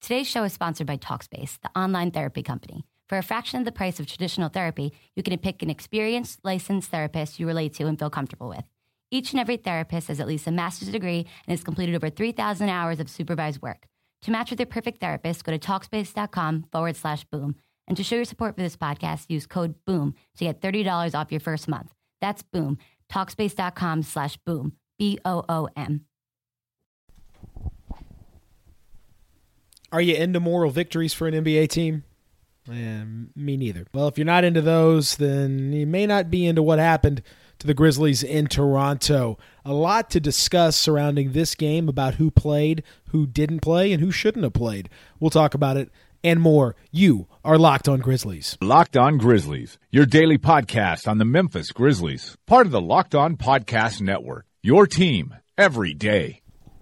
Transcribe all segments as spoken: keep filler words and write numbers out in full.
Today's show is sponsored by Talkspace, the online therapy company. For a fraction of the price of traditional therapy, you can pick an experienced, licensed therapist you relate to and feel comfortable with. Each and every therapist has at least a master's degree and has completed over three thousand hours of supervised work. To match with your perfect therapist, go to Talkspace.com forward slash boom. And to show your support for this podcast, use code BOOM to get thirty dollars off your first month. That's BOOM. Talkspace.com slash boom. B O O M. Are you into moral victories for an N B A team? Eh, me neither. Well, if you're not into those, then you may not be into what happened to the Grizzlies in Toronto. A lot to discuss surrounding this game about who played, who didn't play, and who shouldn't have played. We'll talk about it and more. You are Locked On Grizzlies. Locked On Grizzlies, your daily podcast on the Memphis Grizzlies. Part of the Locked On Podcast Network, your team every day.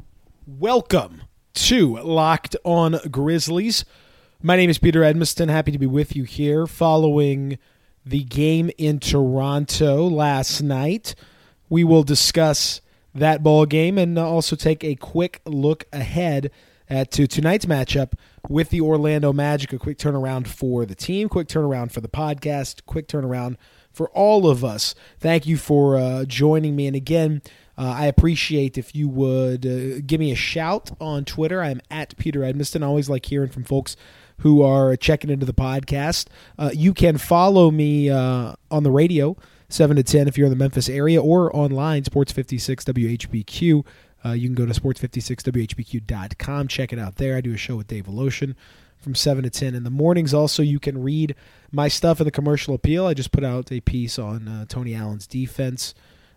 Welcome to Locked On Grizzlies. My name is Peter Edmiston. Happy to be with you here following the game in Toronto last night. We will discuss that ball game and also take a quick look ahead at to tonight's matchup with the Orlando Magic. A quick turnaround for the team, quick turnaround for the podcast, quick turnaround for all of us. Thank you for uh, joining me. And again, uh, I appreciate if you would uh, give me a shout on Twitter. I'm at Peter Edmiston. I always like hearing from folks who are checking into the podcast. Uh, you can follow me uh, on the radio, seven to ten if you're in the Memphis area, or online, Sports fifty-six W H B Q. Uh, you can go to sports fifty-six W H B Q dot com. Check it out there. I do a show with Dave Voloshin from seven to ten in the mornings. Also, you can read my stuff in the Commercial Appeal. I just put out a piece on uh, Tony Allen's defense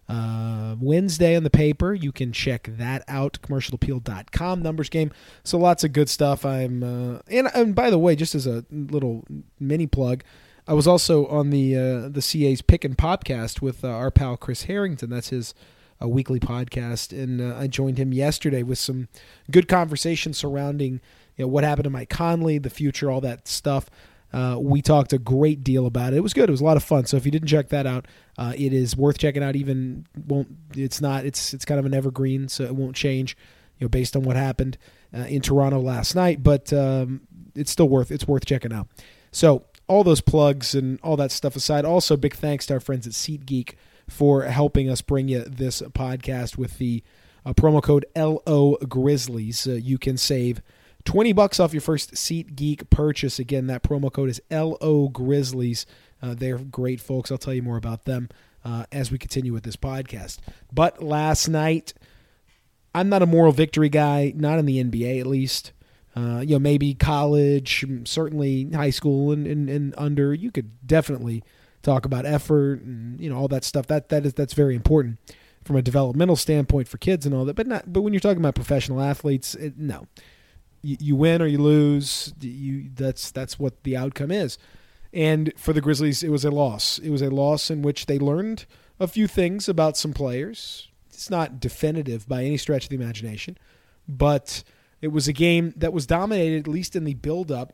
uh, Wednesday in the paper. You can check that out, commercial appeal dot com. Numbers game. So lots of good stuff. I'm uh, and, and by the way, just as a little mini plug, I was also on the uh, the C A's Pick and Popcast with uh, our pal Chris Harrington. That's his a weekly podcast, and uh, I joined him yesterday with some good conversation surrounding you know, what happened to Mike Conley, the future, all that stuff. Uh, we talked a great deal about it. It was good. It was a lot of fun. So if you didn't check that out, uh, it is worth checking out. Even won't it's not it's it's kind of an evergreen, so it won't change, you know, based on what happened uh, in Toronto last night. But um, it's still worth it's worth checking out. So all those plugs and all that stuff aside, also big thanks to our friends at SeatGeek for helping us bring you this podcast with the uh, promo code L O Grizzlies. Uh, you can save twenty bucks off your first SeatGeek purchase. Again, that promo code is L O Grizzlies. Uh, they're great folks. I'll tell you more about them uh, as we continue with this podcast. But last night, I'm not a moral victory guy, not in the N B A at least. Uh, you know, maybe college, certainly high school and, and, and under. You could definitely talk about effort and you know all that stuff. That that is that's very important from a developmental standpoint for kids and all that. But not. But when you're talking about professional athletes, it, no. You, you win or you lose. You that's that's what the outcome is. And for the Grizzlies, it was a loss. It was a loss in which they learned a few things about some players. It's not definitive by any stretch of the imagination, but it was a game that was dominated, at least in the build-up,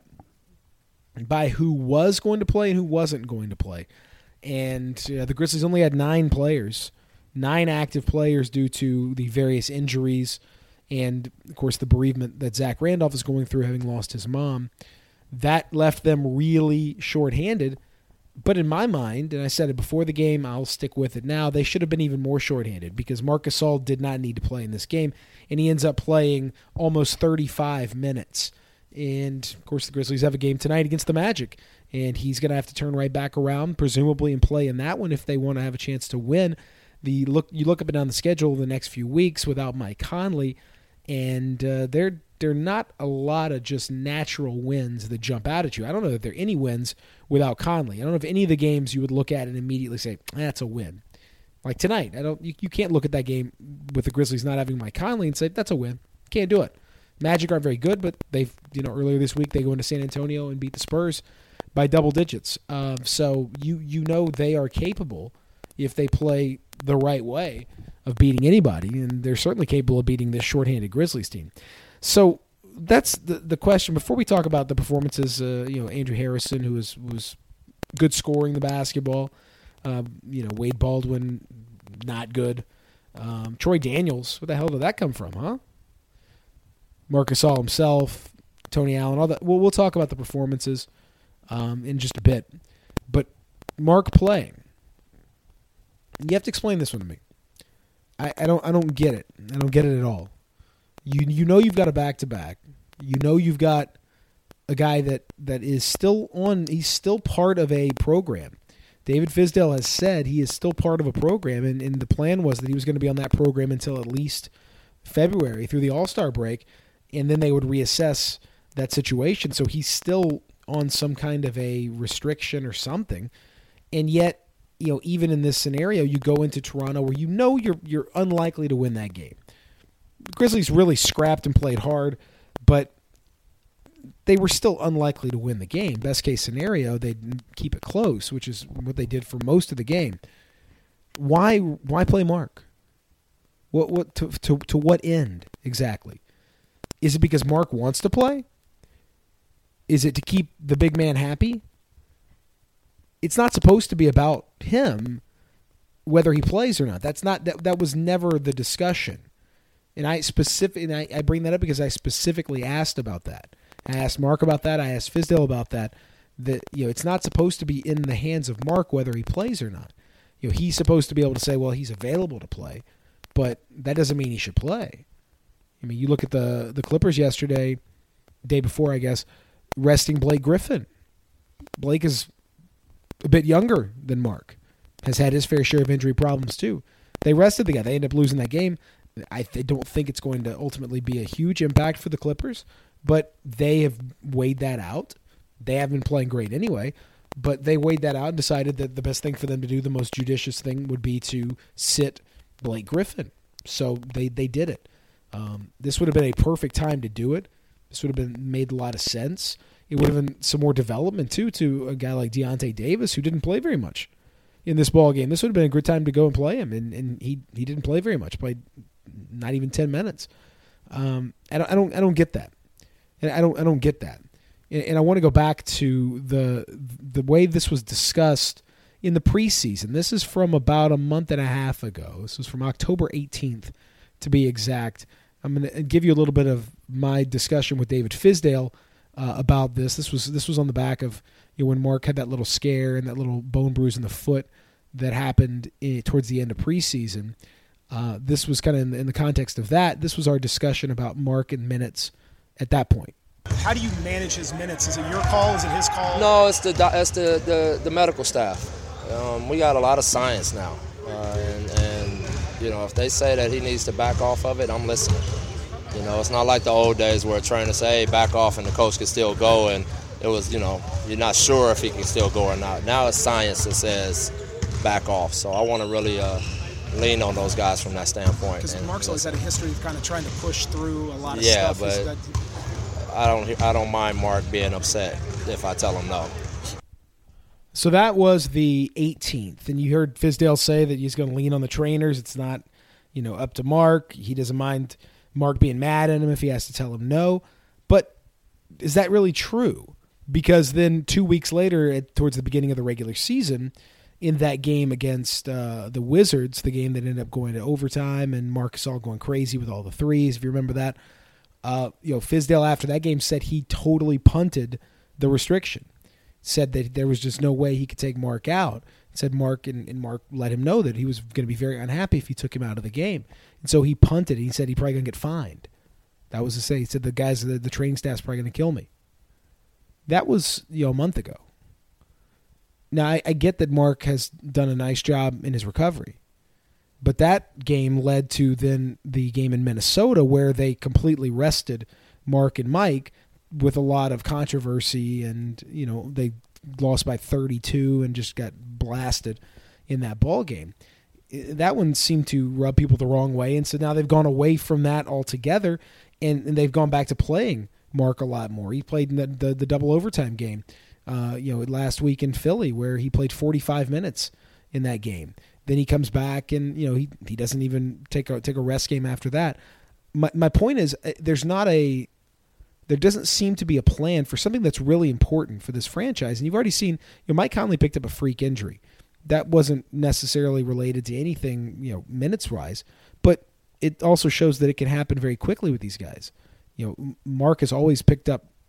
by who was going to play and who wasn't going to play. And uh, the Grizzlies only had nine players, nine active players due to the various injuries and, of course, the bereavement that Zach Randolph is going through, having lost his mom. That left them really shorthanded. But in my mind, and I said it before the game, I'll stick with it now, they should have been even more shorthanded because Marc Gasol did not need to play in this game, and he ends up playing almost thirty-five minutes. And, of course, the Grizzlies have a game tonight against the Magic, and he's going to have to turn right back around, presumably, and play in that one if they want to have a chance to win. The look You look up and down the schedule the next few weeks without Mike Conley, and uh, they're There are not a lot of just natural wins that jump out at you. I don't know that there are any wins without Conley. I don't know if any of the games you would look at and immediately say, that's a win. Like tonight, I don't. You, you can't look at that game with the Grizzlies not having Mike Conley and say, that's a win. Can't do it. Magic aren't very good, but they've, you know, earlier this week they go into San Antonio and beat the Spurs by double digits. Um, so you you know they are capable, if they play the right way, of beating anybody, and they're certainly capable of beating this shorthanded Grizzlies team. So that's the the question. Before we talk about the performances, uh, you know, Andrew Harrison, who was was good scoring the basketball, uh, you know, Wade Baldwin, not good. Um, Troy Daniels, where the hell did that come from, huh? Marc Gasol himself, Tony Allen, all that. We'll, we'll talk about the performances um, in just a bit. But Mark playing, you have to explain this one to me. I, I don't I don't get it. I don't get it at all. You you know you've got a back-to-back. You know you've got a guy that, that is still on, he's still part of a program. David Fizdale has said he is still part of a program, and, and the plan was that he was going to be on that program until at least February through the All-Star break, and then they would reassess that situation. So he's still on some kind of a restriction or something, and yet, you know, even in this scenario, you go into Toronto where you know you're you're unlikely to win that game. The Grizzlies really scrapped and played hard, but they were still unlikely to win the game. Best case scenario, they'd keep it close, which is what they did for most of the game. Why why play Mark? What what to to to what end exactly? Is it because Mark wants to play? Is it to keep the big man happy? It's not supposed to be about him whether he plays or not. That's not that that was never the discussion. And I specific and I, I bring that up because I specifically asked about that. I asked Mark about that. I asked Fizdale about that. That you know, it's not supposed to be in the hands of Mark whether he plays or not. You know, he's supposed to be able to say, well, he's available to play, but that doesn't mean he should play. I mean, you look at the the Clippers yesterday, day before, I guess, resting Blake Griffin. Blake is a bit younger than Mark, has had his fair share of injury problems too. They rested the guy. They ended up losing that game. I th- don't think it's going to ultimately be a huge impact for the Clippers, but they have weighed that out. They have been playing great anyway, but they weighed that out and decided that the best thing for them to do, the most judicious thing, would be to sit Blake Griffin. So they, they did it. Um, this would have been a perfect time to do it. This would have been made a lot of sense. It would have been some more development, too, to a guy like Deontay Davis, who didn't play very much in this ball game. This would have been a good time to go and play him, and, and he he didn't play very much. Played not even ten minutes. Um, I don't I don't I don't get that. And I don't I don't get that. And, and I want to go back to the the way this was discussed in the preseason. This is from about a month and a half ago. This was from October eighteenth, to be exact. I'm going to give you a little bit of my discussion with David Fizdale uh, about this. This was this was on the back of, you know, when Mark had that little scare and that little bone bruise in the foot that happened in, towards the end of preseason. Uh, this was kind of in, in the context of that. This was our discussion about Mark and minutes at that point. How do you manage his minutes? Is it your call? Is it his call? No, it's the it's the, the, the medical staff. Um, we got a lot of science now, uh, and, and you know, if they say that he needs to back off of it, I'm listening. You know, it's not like the old days where a trainer say, hey, back off, and the coach can still go, and it was, you know, you're not sure if he can still go or not. Now it's science that says back off. So I want to really uh, lean on those guys from that standpoint. Because Mark's always had a history of kind of trying to push through a lot of yeah, stuff. Yeah, but that... I don't I don't mind Mark being upset if I tell him no. So that was the eighteenth, and you heard Fizdale say that he's going to lean on the trainers. It's not, you know, up to Mark. He doesn't mind Mark being mad at him if he has to tell him no. But is that really true? Because then two weeks later, at, towards the beginning of the regular season, in that game against uh, the Wizards, the game that ended up going to overtime, and Marc Gasol going crazy with all the threes, if you remember that, uh, you know, Fizdale after that game said he totally punted the restriction. Said that there was just no way he could take Mark out. Said Mark and, and Mark let him know that he was going to be very unhappy if he took him out of the game. And so he punted. He said he's probably going to get fined. That was to say, he said the guys, the, the training staff's probably going to kill me. That was, you know, a month ago. Now, I, I get that Mark has done a nice job in his recovery. But that game led to then the game in Minnesota where they completely rested Mark and Mike with a lot of controversy, and, you know, they lost by thirty-two and just got blasted in that ball game. That one seemed to rub people the wrong way, and so now they've gone away from that altogether, and, and they've gone back to playing Mark a lot more. He played in the, the, the double overtime game, uh, you know, last week in Philly, where he played forty-five minutes in that game. Then he comes back, and, you know, he he doesn't even take a take a rest game after that. My my point is, there's not a There doesn't seem to be a plan for something that's really important for this franchise. And you've already seen, you know, Mike Conley picked up a freak injury. That wasn't necessarily related to anything, you know, minutes-wise. But it also shows that it can happen very quickly with these guys. You know, Mark has always picked up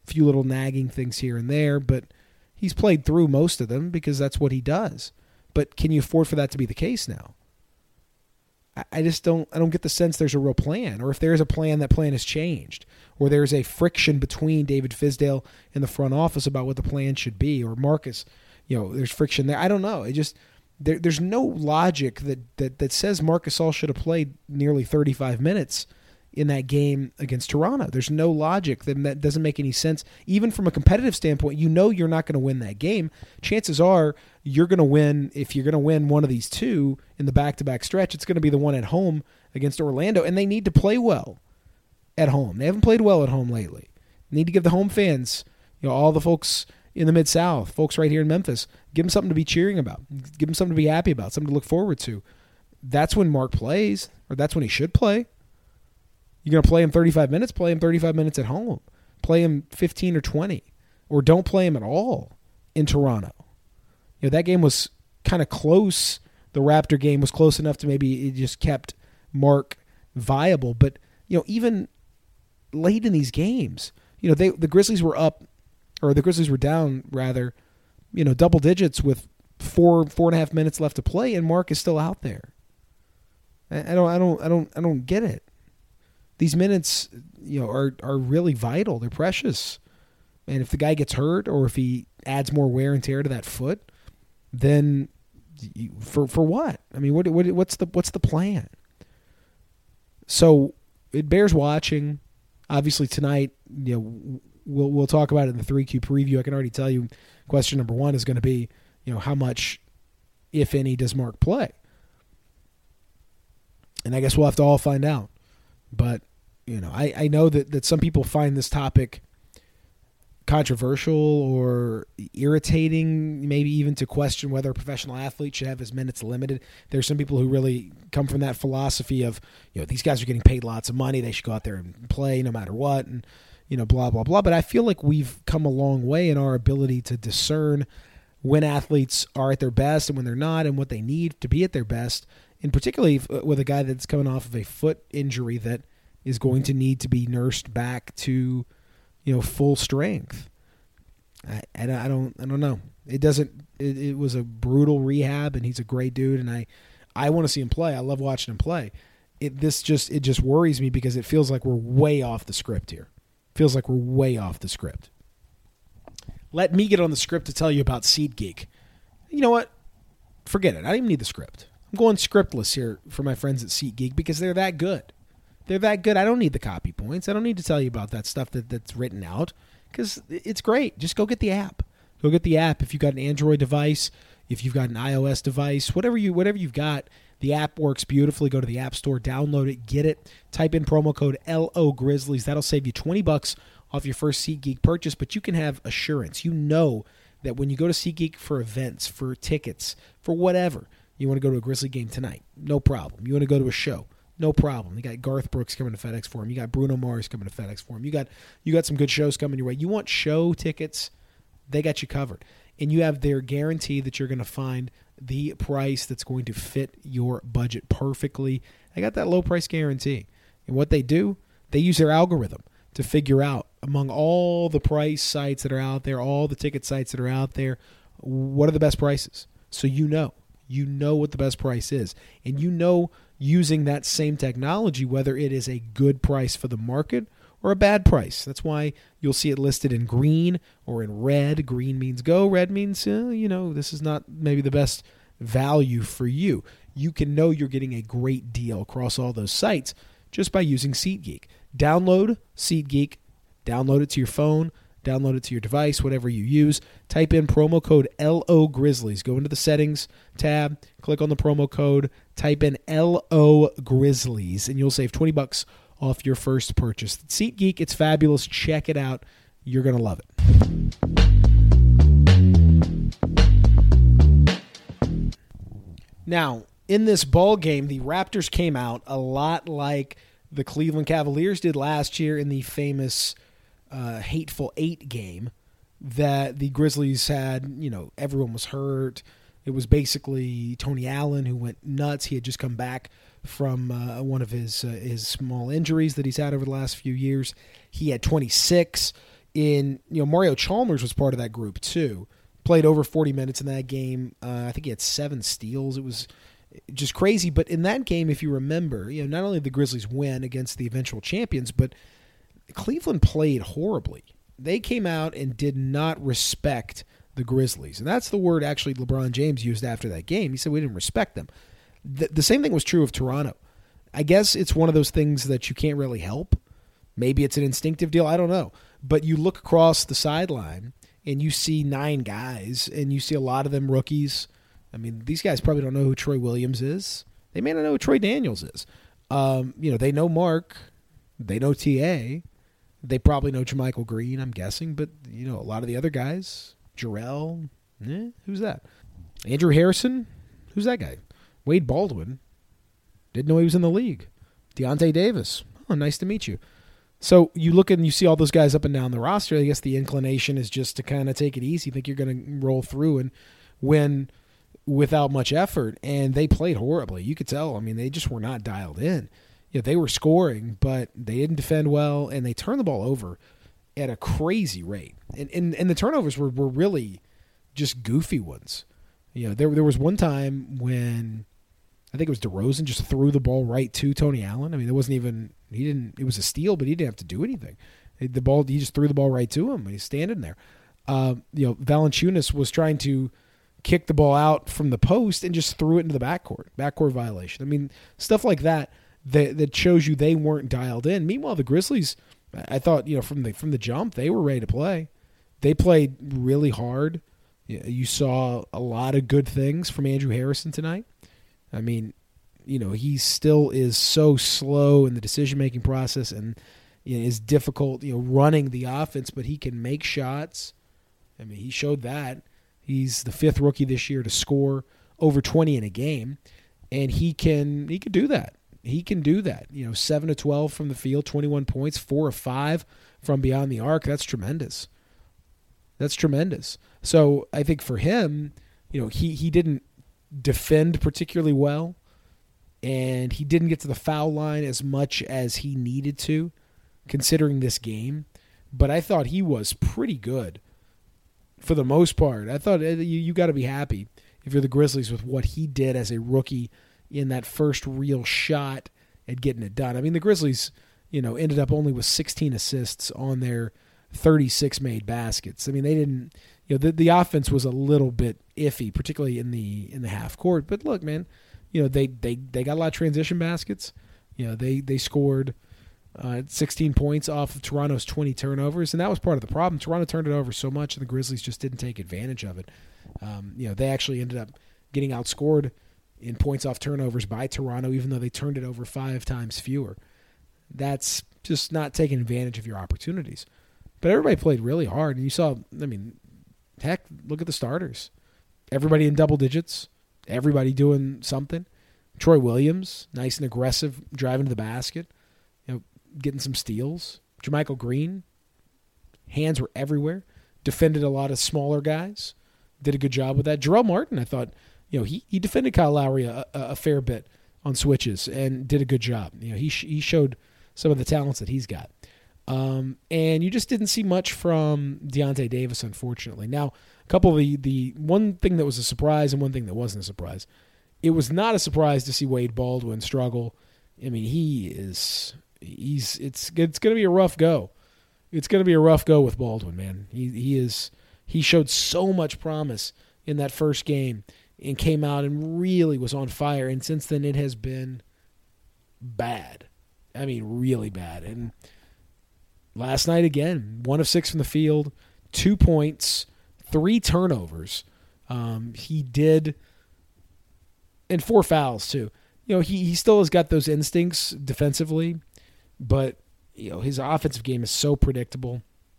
A few little nagging things here and there, but he's played through most of them because that's what he does. But can you afford for that to be the case now? I just don't I don't get the sense there's a real plan, or if there's a plan, that plan has changed, or there's a friction between David Fizdale and the front office about what the plan should be, or Marcus, you know, there's friction there. I don't know. It just there, there's no logic that, that that says Marc Gasol should have played nearly thirty-five minutes in that game against Toronto. There's no logic. That, that doesn't make any sense. Even from a competitive standpoint, you know you're not going to win that game. Chances are you're going to win, if you're going to win one of these two in the back-to-back stretch, it's going to be the one at home against Orlando, and they need to play well at home. They haven't played well at home lately. They need to give the home fans, you know, all the folks in the Mid-South, folks right here in Memphis, give them something to be cheering about. Give them something to be happy about, something to look forward to. That's when Marc plays, or that's when he should play. You're going to play him thirty-five minutes, play him thirty-five minutes at home. Play him fifteen or twenty. Or don't play him at all in Toronto. You know, that game was kind of close. The Raptor game was close enough to maybe it just kept Marc viable. But, you know, even late in these games, you know, they the Grizzlies were up, or the Grizzlies were down, rather, you know, double digits with four, four and a half minutes left to play, and Marc is still out there. I, I don't I don't I don't I don't get it. These minutes, you know, are are really vital. They're precious. And if the guy gets hurt, or if he adds more wear and tear to that foot, then you, for for what? I mean, what what what's the what's the plan? So it bears watching. Obviously tonight, you know, we'll we'll talk about it in the three Q preview. I can already tell you, question number one is going to be, you know, how much, if any, does Marc play? And I guess we'll have to all find out. But, you know, I, I know that, that some people find this topic controversial or irritating, maybe even to question whether a professional athlete should have his minutes limited. There's some people who really come from that philosophy of, you know, these guys are getting paid lots of money. They should go out there and play no matter what, and, you know, blah, blah, blah. But I feel like we've come a long way in our ability to discern when athletes are at their best and when they're not, and what they need to be at their best. And particularly with a guy that's coming off of a foot injury that is going to need to be nursed back to, you know, full strength. I, I don't I don't know. It doesn't. It, it was a brutal rehab, and he's a great dude, and I, I want to see him play. I love watching him play. It this just it just worries me because it feels like we're way off the script here. It feels like we're way off the script. Let me get on the script to tell you about SeatGeek. You know what? Forget it. I don't even need the script. I'm going scriptless here for my friends at SeatGeek because they're that good. They're that good. I don't need the copy points. I don't need to tell you about that stuff that, that's written out because it's great. Just go get the app. Go get the app. If you've got an Android device, if you've got an iOS device, whatever you whatever you've got, the app works beautifully. Go to the App Store, download it, get it. Type in promo code L O Grizzlies. That'll save you twenty bucks off your first SeatGeek purchase, but you can have assurance. You know that when you go to SeatGeek for events, for tickets, for whatever, you want to go to a Grizzly game tonight, no problem. You want to go to a show, no problem. You got Garth Brooks coming to FedEx Forum. You got Bruno Mars coming to FedEx Forum. You got you got some good shows coming your way. You want show tickets, they got you covered. And you have their guarantee that you're going to find the price that's going to fit your budget perfectly. They got that low price guarantee. And what they do, they use their algorithm to figure out among all the price sites that are out there, all the ticket sites that are out there, what are the best prices. So you know. You know what the best price is. And you know, using that same technology, whether it is a good price for the market or a bad price. That's why you'll see it listed in green or in red. Green means go. Red means, uh, you know, this is not maybe the best value for you. You can know you're getting a great deal across all those sites just by using SeatGeek. Download SeatGeek. Download it to your phone. Download it to your device, whatever you use. Type in promo code L O Grizzlies. Go into the settings tab, click on the promo code, type in L O Grizzlies, and you'll save twenty bucks off your first purchase. SeatGeek, it's fabulous. Check it out. You're going to love it. Now, in this ball game, the Raptors came out a lot like the Cleveland Cavaliers did last year in the famous Uh, Hateful Eight game that the Grizzlies had. You know, everyone was hurt. It was basically Tony Allen who went nuts. He had just come back from uh, one of his uh, his small injuries that he's had over the last few years. He had twenty-six. in, you know, Mario Chalmers was part of that group too. Played over forty minutes in that game. Uh, I think he had seven steals. It was just crazy. But in that game, if you remember, you know, not only did the Grizzlies win against the eventual champions, but Cleveland played horribly. They came out and did not respect the Grizzlies. And that's the word actually LeBron James used after that game. He said we didn't respect them. The, the same thing was true of Toronto. I guess it's one of those things that you can't really help. Maybe it's an instinctive deal. I don't know. But you look across the sideline and you see nine guys and you see a lot of them rookies. I mean, these guys probably don't know who Troy Williams is. They may not know who Troy Daniels is. Um, you know, they know Mark. They know T A. They probably know JaMychal Green, I'm guessing. But, you know, a lot of the other guys, Jarrell, eh, who's that? Andrew Harrison, who's that guy? Wade Baldwin, didn't know he was in the league. Deontay Davis, oh, nice to meet you. So you look and you see all those guys up and down the roster. I guess the inclination is just to kind of take it easy. Think you're going to roll through and win without much effort. And they played horribly. You could tell. I mean, they just were not dialed in. You know, they were scoring, but they didn't defend well, and they turned the ball over at a crazy rate. And and, and the turnovers were, were really just goofy ones. You know, there there was one time when I think it was DeRozan just threw the ball right to Tony Allen. I mean, it wasn't even he didn't. It was a steal, but he didn't have to do anything. The ball he just threw the ball right to him. He's standing there. Uh, you know, Valanciunas was trying to kick the ball out from the post and just threw it into the backcourt. Backcourt violation. I mean, stuff like that. That, that shows you they weren't dialed in. Meanwhile, the Grizzlies, I thought, you know, from the from the jump, they were ready to play. They played really hard. You saw a lot of good things from Andrew Harrison tonight. I mean, you know, he still is so slow in the decision-making process and you know, is difficult, you know, running the offense, but he can make shots. I mean, he showed that. He's the fifth rookie this year to score over twenty in a game, and he can he can do that. He can do that. You know, seven of twelve from the field, twenty-one points, four of five from beyond the arc. That's tremendous. That's tremendous. So I think for him, you know, he, he didn't defend particularly well, and he didn't get to the foul line as much as he needed to, considering this game. But I thought he was pretty good for the most part. I thought you, you got to be happy if you're the Grizzlies with what he did as a rookie in that first real shot at getting it done. I mean, the Grizzlies, you know, ended up only with sixteen assists on their thirty-six made baskets. I mean, they didn't, you know, the, the offense was a little bit iffy, particularly in the in the half court. But look, man, you know, they they, they got a lot of transition baskets. You know, they they scored uh, sixteen points off of Toronto's twenty turnovers, and that was part of the problem. Toronto turned it over so much, and the Grizzlies just didn't take advantage of it. Um, you know, they actually ended up getting outscored in points off turnovers by Toronto, even though they turned it over five times fewer. That's just not taking advantage of your opportunities. But everybody played really hard, and you saw, I mean, heck, look at the starters. Everybody in double digits, everybody doing something. Troy Williams, nice and aggressive, driving to the basket, you know, getting some steals. JaMychal Green, hands were everywhere, defended a lot of smaller guys, did a good job with that. Jarrell Martin, I thought, you know, he, he defended Kyle Lowry a, a, a fair bit on switches and did a good job. You know, he sh- he showed some of the talents that he's got. Um, and you just didn't see much from Deontay Davis, unfortunately. Now, a couple of the, the one thing that was a surprise and one thing that wasn't a surprise. It was not a surprise to see Wade Baldwin struggle. I mean, he is he's it's it's going to be a rough go. It's going to be a rough go with Baldwin, man. He he is he showed so much promise in that first game and came out and really was on fire. And since then, it has been bad. I mean, really bad. And last night, again, one of six from the field, two points, three turnovers. Um, he did, and four fouls, too. You know, he, he still has got those instincts defensively, but, you know, his offensive game is so predictable.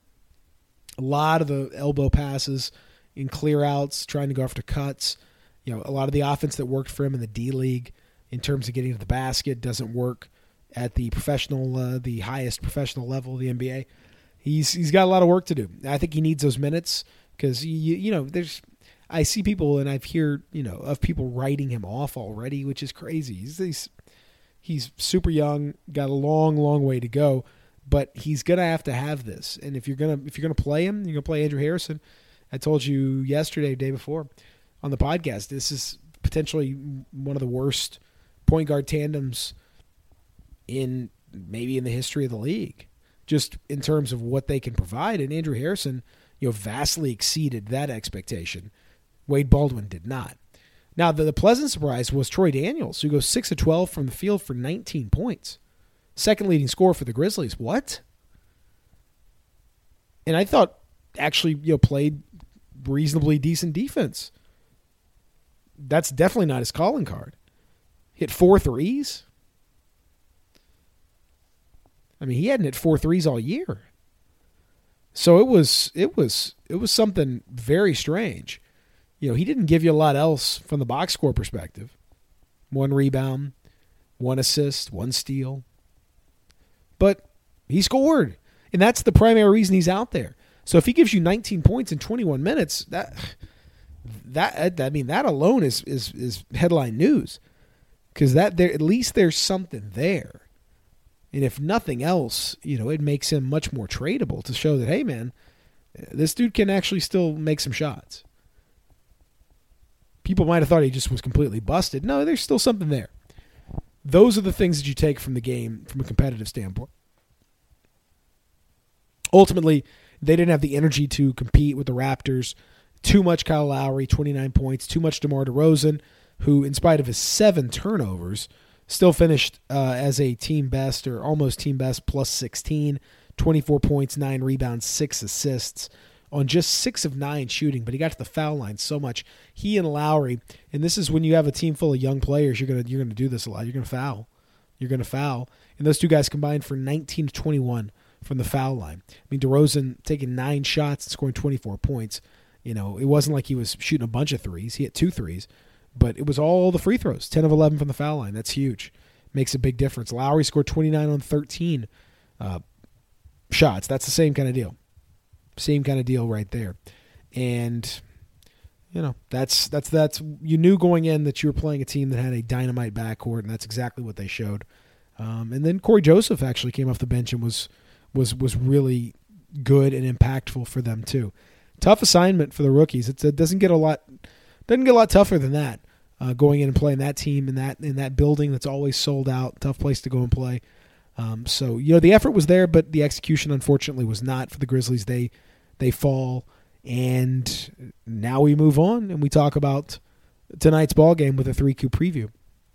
A lot of the elbow passes in clear outs, trying to go after cuts. You know, a lot of the offense that worked for him in the D-League in terms of getting to the basket doesn't work at the professional, uh, the highest professional level of the N B A. He's he's got a lot of work to do. I think he needs those minutes because you you know there's I see people and I've heard you know of people writing him off already, which is crazy. He's he's, he's super young, got a long long way to go, but he's gonna have to have this. And if you're gonna if you're gonna play him, you're gonna play Andrew Harrison. I told you yesterday, day before, on the podcast, this is potentially one of the worst point guard tandems in maybe in the history of the league, just in terms of what they can provide. And Andrew Harrison, you know, vastly exceeded that expectation. Wade Baldwin did not. Now, the, the pleasant surprise was Troy Daniels, who goes six of twelve from the field for nineteen points. Second leading scorer for the Grizzlies. What? And I thought actually, you know, played reasonably decent defense. That's definitely not his calling card. Hit four threes. I mean, he hadn't hit four threes all year. So it was it was it was something very strange. You know, he didn't give you a lot else from the box score perspective. One rebound, one assist, one steal. But he scored. And that's the primary reason he's out there. So if he gives you nineteen points in twenty-one minutes, that that I mean that alone is is is headline news. Because that there at least there's something there. And if nothing else, you know, it makes him much more tradable to show that, hey man, this dude can actually still make some shots. People might have thought he just was completely busted. No, there's still something there. Those are the things that you take from the game from a competitive standpoint. Ultimately, they didn't have the energy to compete with the Raptors. Too much Kyle Lowry, twenty-nine points. Too much DeMar DeRozan, who, in spite of his seven turnovers, still finished uh, as a team best or almost team best, plus sixteen, twenty-four points, nine rebounds, six assists on just six of nine shooting, but he got to the foul line so much. He and Lowry, and this is when you have a team full of young players, you're gonna you're gonna do this a lot. You're gonna foul, you're gonna foul, and those two guys combined for nineteen to twenty-one from the foul line. I mean, DeRozan taking nine shots and scoring twenty-four points. You know, it wasn't like he was shooting a bunch of threes. He hit two threes, but it was all the free throws. ten of eleven from the foul line. That's huge. Makes a big difference. Lowry scored twenty-nine on thirteen uh, shots. That's the same kind of deal. Same kind of deal right there. And, you know, that's, that's, that's, you knew going in that you were playing a team that had a dynamite backcourt, and that's exactly what they showed. Um, and then Corey Joseph actually came off the bench and was, was, was really good and impactful for them too. Tough assignment for the rookies. It's, it doesn't get a lot, doesn't get a lot tougher than that. Uh, going in and playing that team in that, in that building that's always sold out, tough place to go and play. Um, so, you know, the effort was there, but the execution, unfortunately, was not for the Grizzlies. They they fall, and now we move on, and we talk about tonight's ball game with a three Q preview.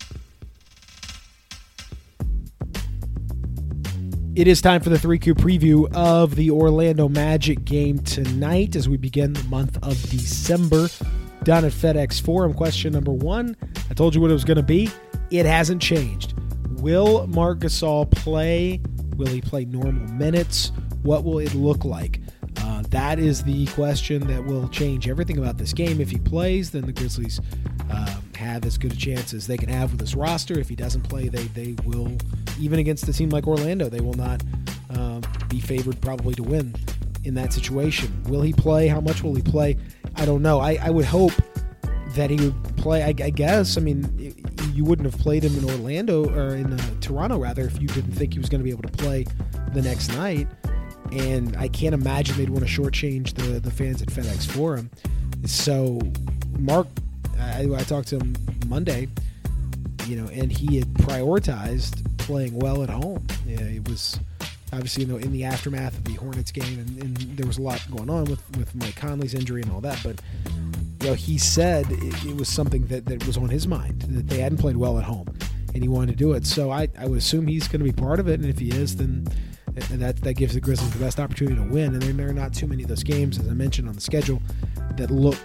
It is time for the three Q preview of the Orlando Magic game tonight as we begin the month of December down at FedEx Forum. Question number one, I told you what it was going to be. It hasn't changed. Will Marc Gasol play? Will he play normal minutes? What will it look like? Uh, that is the question that will change everything about this game. If he plays, then the Grizzlies um, have as good a chance as they can have with this roster. If he doesn't play, they they will, even against a team like Orlando, they will not uh, be favored probably to win in that situation. Will he play? How much will he play? I don't know. I, I would hope that he would play, I, I guess. I mean, you wouldn't have played him in Orlando, or in uh, Toronto, rather, if you didn't think he was going to be able to play the next night. And I can't imagine they'd want to shortchange the, the fans at FedEx Forum. So, Mark, I, I talked to him Monday, you know, and he had prioritized playing well at home. Yeah, it was obviously, you know, in the aftermath of the Hornets game, and, and there was a lot going on with, with Mike Conley's injury and all that, but you know, he said it, it was something that, that was on his mind, that they hadn't played well at home, and he wanted to do it. So I, I would assume he's going to be part of it, and if he is, then that that gives the Grizzlies the best opportunity to win. And there are not too many of those games, as I mentioned on the schedule, that look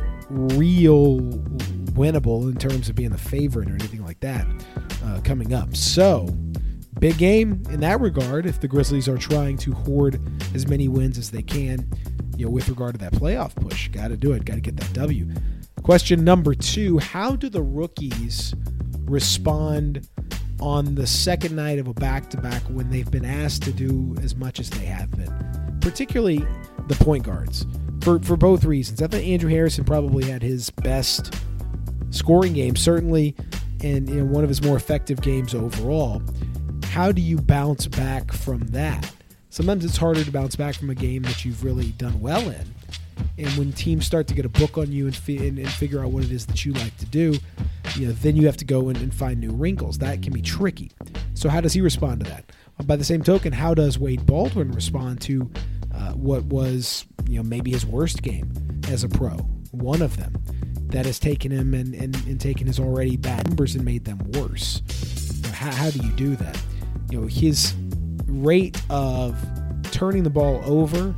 real winnable in terms of being the favorite or anything like that uh, coming up. So big game in that regard if the Grizzlies are trying to hoard as many wins as they can, you know, with regard to that playoff push. Got to do it. Got to get that W. Question number two, how do the rookies respond on the second night of a back-to-back when they've been asked to do as much as they have been, particularly the point guards, for, for both reasons? I think Andrew Harrison probably had his best scoring game, certainly, and you know, one of his more effective games overall. how do you bounce back from that? Sometimes it's harder to bounce back from a game that you've really done well in. And when teams start to get a book on you and, fi- and, and figure out what it is that you like to do, you know, then you have to go in and find new wrinkles. That can be tricky. So how does he respond to that? Well, by the same token, how does Wade Baldwin respond to uh, what was, you know, maybe his worst game as a pro? One of them that has taken him and, and, and taken his already bad numbers and made them worse. How, how do you do that? You know, his rate of turning the ball over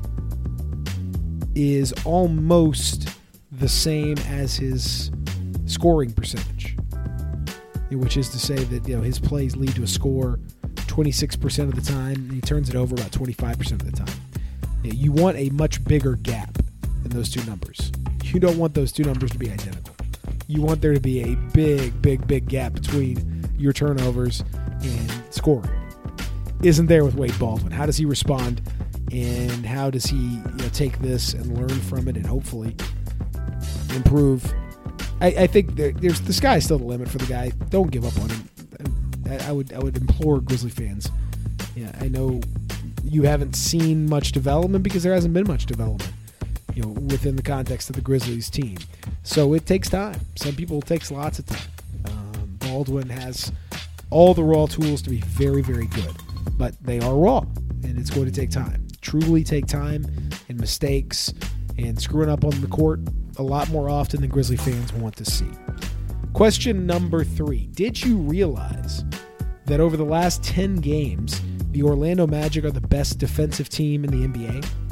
is almost the same as his scoring percentage, which is to say that, you know, his plays lead to a score twenty-six percent of the time, and he turns it over about twenty-five percent of the time. You know, you want a much bigger gap in those two numbers. You don't want those two numbers to be identical. You want there to be a big, big, big gap between your turnovers and scoring. Isn't there with Wade Baldwin? How does he respond? And how does he, you know, take this and learn from it and hopefully improve? I, I think there, there's the sky's still the limit for the guy. Don't give up on him. I, I would I would implore Grizzly fans. Yeah, I know you haven't seen much development because there hasn't been much development, you know, within the context of the Grizzlies team. So it takes time. Some people it takes lots of time. Um, Baldwin has all the raw tools to be very, very good, but they are raw, and it's going to take time. Truly take time and mistakes and screwing up on the court a lot more often than Grizzly fans want to see. Question number three. Did you realize that over the last ten games, the Orlando Magic are the best defensive team in the N B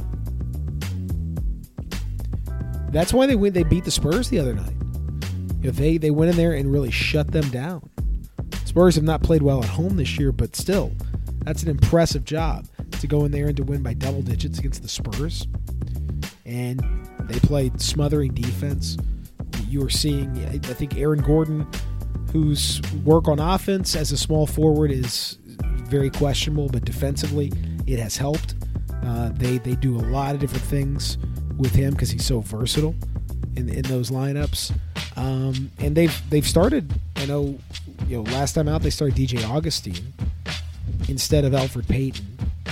A? That's why they win. They beat the Spurs the other night. You know, they, they went in there and really shut them down. Spurs have not played well at home this year, but still, that's an impressive job to go in there and to win by double digits against the Spurs. And they played smothering defense. You were seeing, I think, Aaron Gordon, whose work on offense as a small forward is very questionable, but defensively it has helped. Uh, they they do a lot of different things with him because he's so versatile in in those lineups. Um, and they've they've started. I know, you know, last time out they started D J Augustine instead of Elfrid Payton.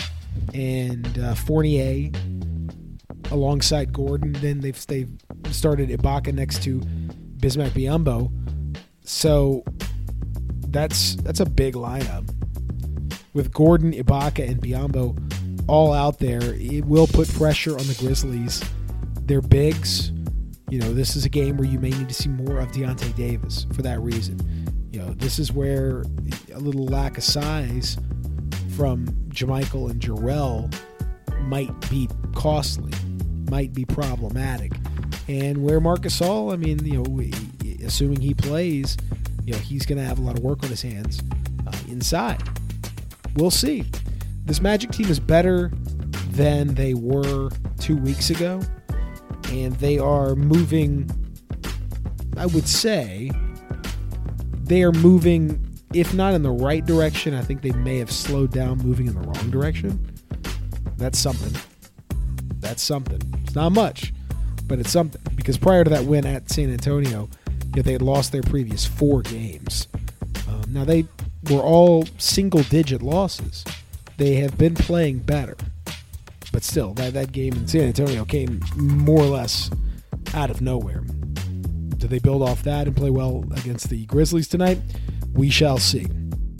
And uh, Fournier alongside Gordon. Then they've they've started Ibaka next to Bismack Biyombo. So that's that's a big lineup. With Gordon, Ibaka, and Biyombo all out there, it will put pressure on the Grizzlies. They're bigs. You know, this is a game where you may need to see more of Deontay Davis for that reason. You know, this is where a little lack of size from JaMychal and Jarrell might be costly, might be problematic. And where Marc Gasol, I mean, you know, assuming he plays, you know, he's going to have a lot of work on his hands uh, inside. We'll see. This Magic team is better than they were two weeks ago, and they are moving, I would say, they are moving, if not in the right direction, I think they may have slowed down moving in the wrong direction. That's something. That's something. It's not much, but it's something. Because prior to that win at San Antonio, you know, they had lost their previous four games. Um, now, they were all single-digit losses. They have been playing better. But still, that, that game in San Antonio came more or less out of nowhere. Do they build off that and play well against the Grizzlies tonight? We shall see.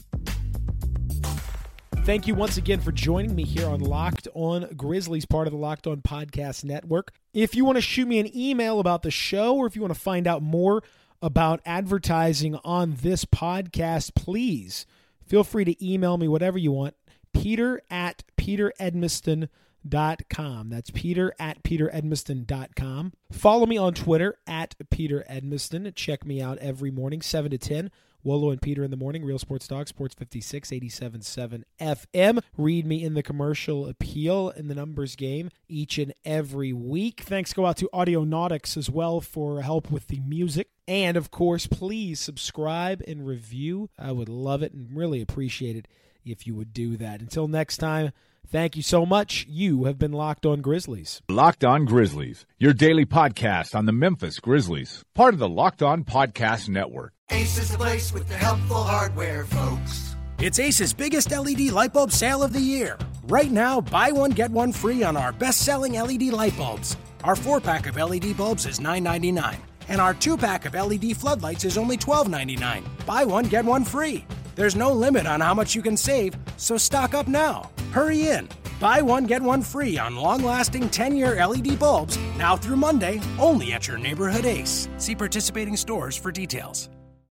Thank you once again for joining me here on Locked On Grizzlies, part of the Locked On Podcast Network. If you want to shoot me an email about the show, or if you want to find out more about advertising on this podcast, please feel free to email me whatever you want. Peter at peter edmiston dot com. That's Peter at peter edmiston dot com. Follow me on Twitter at Peter Edmiston. Check me out every morning, seven to ten. Wolo and Peter in the morning, Real Sports Talk, Sports fifty-six, eighty-seven point seven F M. Read me in the commercial appeal in the numbers game each and every week. Thanks go out to Audionautics as well for help with the music. And, of course, please subscribe and review. I would love it and really appreciate it if you would do that. Until next time, thank you so much. You have been Locked On Grizzlies. Locked On Grizzlies, your daily podcast on the Memphis Grizzlies, part of the Locked On Podcast Network. Ace is the place with the helpful hardware, folks. It's Ace's biggest L E D light bulb sale of the year. Right now, buy one, get one free on our best-selling L E D light bulbs. Our four-pack of L E D bulbs is nine ninety-nine, and our two-pack of L E D floodlights is only twelve ninety-nine. Buy one, get one free. There's no limit on how much you can save, so stock up now. Hurry in. Buy one, get one free on long-lasting ten-year L E D bulbs now through Monday, only at your neighborhood Ace. See participating stores for details.